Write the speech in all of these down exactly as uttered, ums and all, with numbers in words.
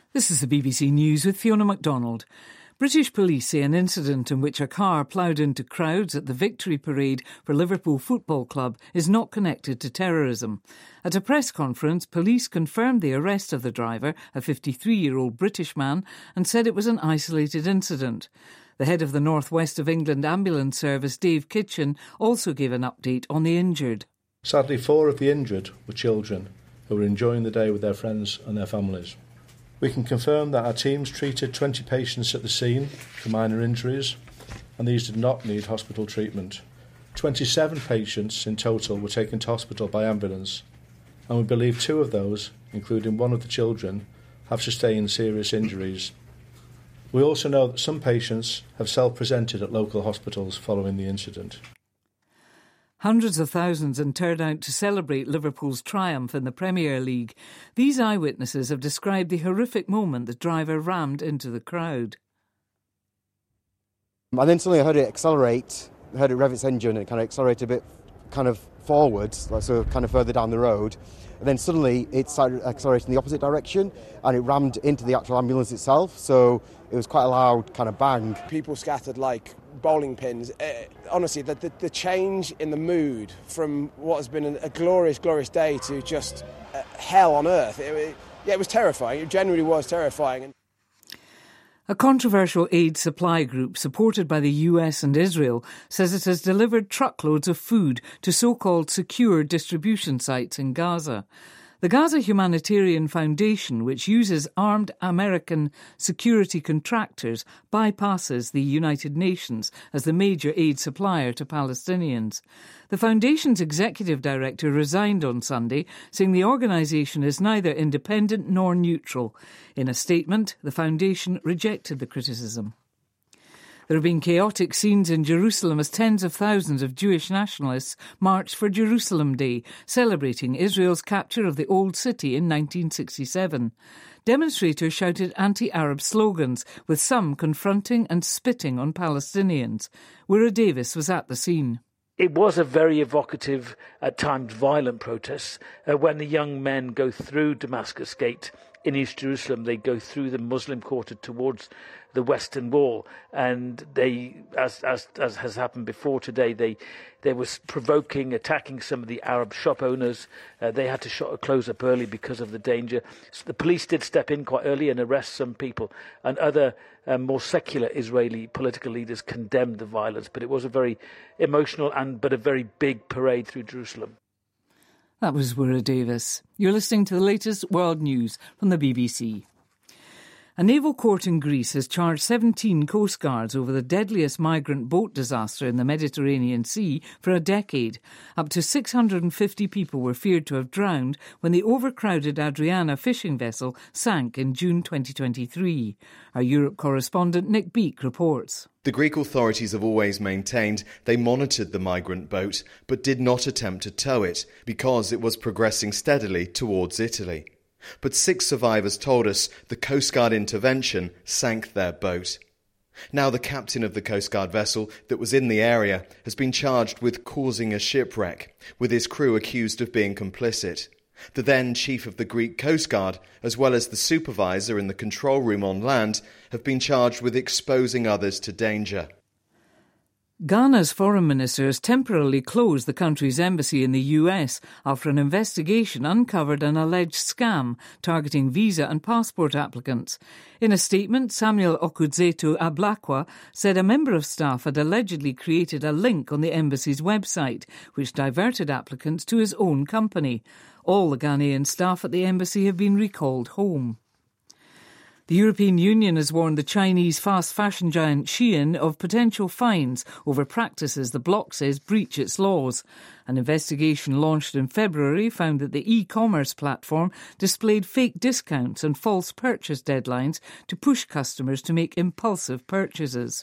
This is the B B C News with Fiona MacDonald. British police say an incident in which a car ploughed into crowds at the victory parade for Liverpool Football Club is not connected to terrorism. At a press conference, police confirmed the arrest of the driver, a fifty-three-year-old British man, and said it was an isolated incident. The head of the North West of England Ambulance Service, Dave Kitchen, also gave an update on the injured. Sadly, four of the injured were children who were enjoying the day with their friends and their families. We can confirm that our teams treated twenty patients at the scene for minor injuries, and these did not need hospital treatment. twenty-seven patients in total were taken to hospital by ambulance, and we believe two of those, including one of the children, have sustained serious injuries. We also know that some patients have self-presented at local hospitals following the incident. Hundreds of thousands had turned out to celebrate Liverpool's triumph in the Premier League. These eyewitnesses have described the horrific moment the driver rammed into the crowd. And then suddenly I heard it accelerate, I heard it rev its engine and it kind of accelerated a bit kind of forwards, so kind of further down the road. And then suddenly it started accelerating in the opposite direction and it rammed into the actual ambulance itself, so it was quite a loud kind of bang. People scattered like bowling pins. Uh, honestly, the, the, the change in the mood from what has been a, a glorious, glorious day to just uh, hell on earth, it, it, yeah, it was terrifying. It genuinely was terrifying. A controversial aid supply group supported by the U S and Israel says it has delivered truckloads of food to so-called secure distribution sites in Gaza. The Gaza Humanitarian Foundation, which uses armed American security contractors, bypasses the United Nations as the major aid supplier to Palestinians. The foundation's executive director resigned on Sunday, saying the organisation is neither independent nor neutral. In a statement, the foundation rejected the criticism. There have been chaotic scenes in Jerusalem as tens of thousands of Jewish nationalists marched for Jerusalem Day, celebrating Israel's capture of the Old City in nineteen sixty-seven. Demonstrators shouted anti-Arab slogans, with some confronting and spitting on Palestinians. Wira Davis was at the scene. It was a very evocative, at times violent protest. Uh, when the young men go through Damascus Gate in East Jerusalem, they go through the Muslim quarter towards the Western Wall, and they, as as as has happened before today, they they were provoking, attacking some of the Arab shop owners. Uh, they had to shut, close up early because of the danger. So the police did step in quite early and arrest some people, and other um, more secular Israeli political leaders condemned the violence. But it was a very emotional and but a very big parade through Jerusalem. That was Wira Davis. You're listening to the latest world news from the B B C. A naval court in Greece has charged seventeen coastguards over the deadliest migrant boat disaster in the Mediterranean Sea for a decade. Up to six hundred fifty people were feared to have drowned when the overcrowded Adriana fishing vessel sank in June twenty twenty-three. Our Europe correspondent Nick Beak reports. The Greek authorities have always maintained they monitored the migrant boat but did not attempt to tow it because it was progressing steadily towards Italy. But six survivors told us the Coast Guard intervention sank their boat. Now the captain of the Coast Guard vessel that was in the area has been charged with causing a shipwreck, with his crew accused of being complicit. The then chief of the Greek Coast Guard, as well as the supervisor in the control room on land, have been charged with exposing others to danger. Ghana's foreign minister has temporarily closed the country's embassy in the U S after an investigation uncovered an alleged scam targeting visa and passport applicants. In a statement, Samuel Okudzeto Ablakwa said a member of staff had allegedly created a link on the embassy's website, which diverted applicants to his own company. All the Ghanaian staff at the embassy have been recalled home. The European Union has warned the Chinese fast fashion giant Shein of potential fines over practices the bloc says breach its laws. An investigation launched in February found that the e-commerce platform displayed fake discounts and false purchase deadlines to push customers to make impulsive purchases.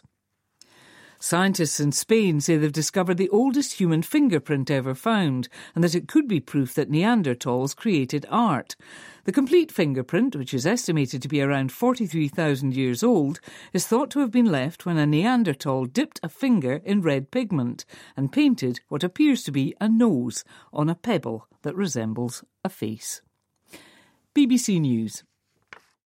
Scientists in Spain say they've discovered the oldest human fingerprint ever found and that it could be proof that Neanderthals created art. The complete fingerprint, which is estimated to be around forty-three thousand years old, is thought to have been left when a Neanderthal dipped a finger in red pigment and painted what appears to be a nose on a pebble that resembles a face. B B C News.